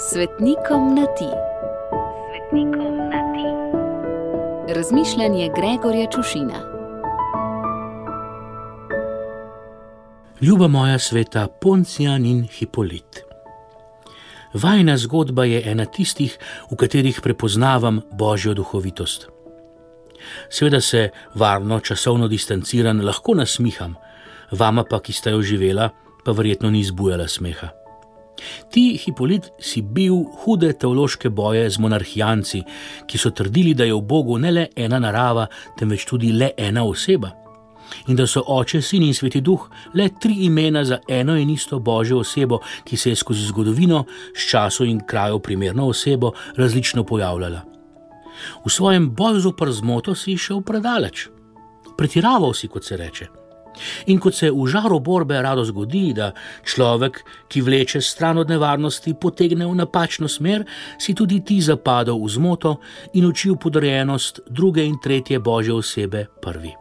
Svetnikom na ti. Svetnikom na ti. Razmišljanje Gregorja Čušina. Ljuba moja sveta Poncijan in Hipolit. Vajina zgodba je ena tistih, v katerih prepoznavam Božjo duhovitost. Seveda se varno, časovno distanciran lahko nasmiham, vama pa, ki sta jo živela, pa verjetno ni zbujala smeha. Ti, Hipolit, si bil hude teološke boje z monarhijanci, ki so trdili, da je v Bogu ne le ena narava, temveč tudi le ena oseba. In da so Oče, Sin in Sveti Duh le 3 imena za eno in isto Božjo osebo, ki se je skozi zgodovino, s časom in krajo primerno osebo, različno pojavljala. V svojem boju zoper zmoto si šel predaleč. Pretiraval si, kot se reče. In kot se v žaru borbe rado zgodi, da človek, ki vleče stran od nevarnosti, potegne v napačno smer, si tudi ti zapadal v zmoto in učil podrejenost druge in tretje Božje osebe prvi.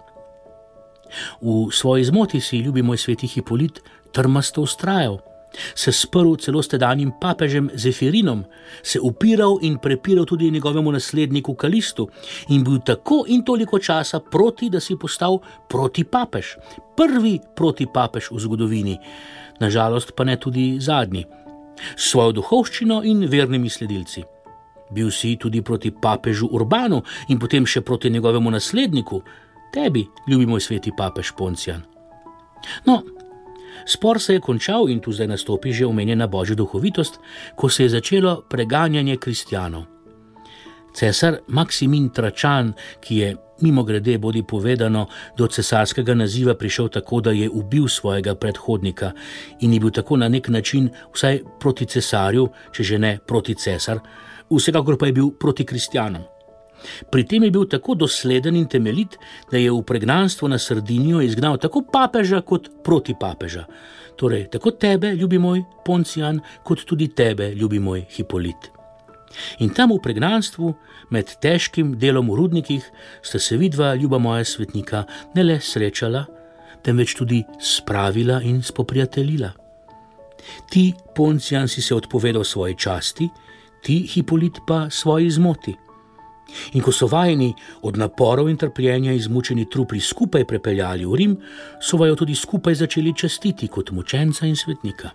V svoji zmoti si, ljubi moj sveti Hipolit, trmasto vztrajal, se sprl celo s tedanjim papežem Zefirinom, se upiral in prepiral tudi njegovemu nasledniku Kalistu in bil tako in toliko časa proti, da si postal protipapež, prvi protipapež v zgodovini, nažalost pa ne tudi zadnji, s svojo duhovščino in vernimi sledilci. Bil si tudi proti papežu Urbanu in potem še proti njegovemu nasledniku, tebi, ljubi moj sveti papež Poncijan. No, spor se je končal in tu zdaj nastopi že omenjena Božja duhovitost, ko se je začelo preganjanje kristjanov. Cesar Maksimin Tračan, ki je mimogrede bodi povedano do cesarskega naziva prišel tako, da je ubil svojega predhodnika in je bil tako na nek način vsaj proti cesarju, če že ne proti cesar, vsekakor pa je bil proti kristjanom. Pri tem je bil tako dosleden in temeljit, da je v pregnanstvo na Sardinijo izgnal tako papeža kot protipapeža. Torej, tako tebe, ljubi moj Poncijan, kot tudi tebe, ljubi moj Hipolit. In tam v pregnanstvu, med težkim delom v rudnikih, sta se vidva, ljuba moja svetnika, ne le srečala, temveč tudi spravila in spoprijateljila. Ti, Poncijan, si se odpovedal svoji časti, ti, Hipolit, pa svoji zmoti. In ko so vajeni od naporov in trpljenja izmučeni trupli skupaj prepeljali v Rim, so vaju tudi skupaj začeli častiti kot mučenca in svetnika.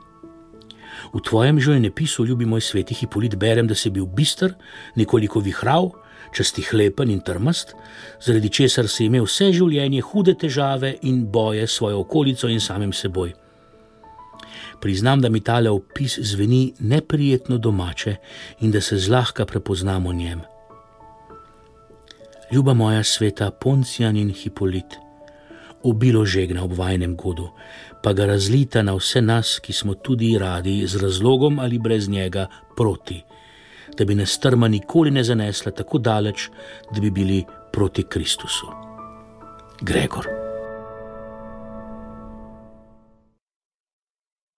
V tvojem življenjepisu, ljubi moj sveti Hipolit, berem, da si bil bister, nekoliko vihrav, častihlepen in trmast, zaradi česar si imel vse življenje hude težave in boje s svojo okolico in samim seboj. Priznam, da mi tale opis zveni neprijetno domače in da se zlahka prepoznam o njem. Ljuba moja sveta Poncijan in Hipolit, obilo žegna ob vajinem godu, pa ga razlita na vse nas, ki smo tudi radi z razlogom ali brez njega proti, da bi nas trma nikoli ne zanesla tako daleč, da bi bili proti Kristusu. Gregor.